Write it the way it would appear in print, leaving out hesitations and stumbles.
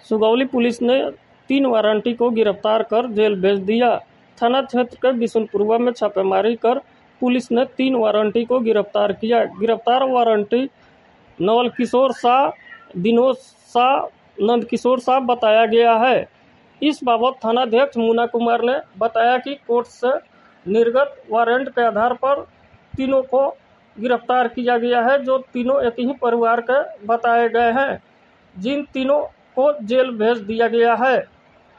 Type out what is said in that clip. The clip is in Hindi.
सुगौली पुलिस ने 3 वारंटी को गिरफ्तार कर जेल भेज दिया। थाना क्षेत्र के बिशुनपुरवा में छापेमारी कर पुलिस ने 3 वारंटी को गिरफ्तार किया। गिरफ्तार वारंटी नवल किशोर शाह, विनोद शाह, नंदकिशोर शाह बताया गया है। इस बाबत थानाध्यक्ष मुन्ना कुमार ने बताया कि कोर्ट से निर्गत वारंट के आधार पर तीनों को गिरफ्तार किया गया है, जो तीनों एक ही परिवार के बताए गए हैं, जिन तीनों को जेल भेज दिया गया है।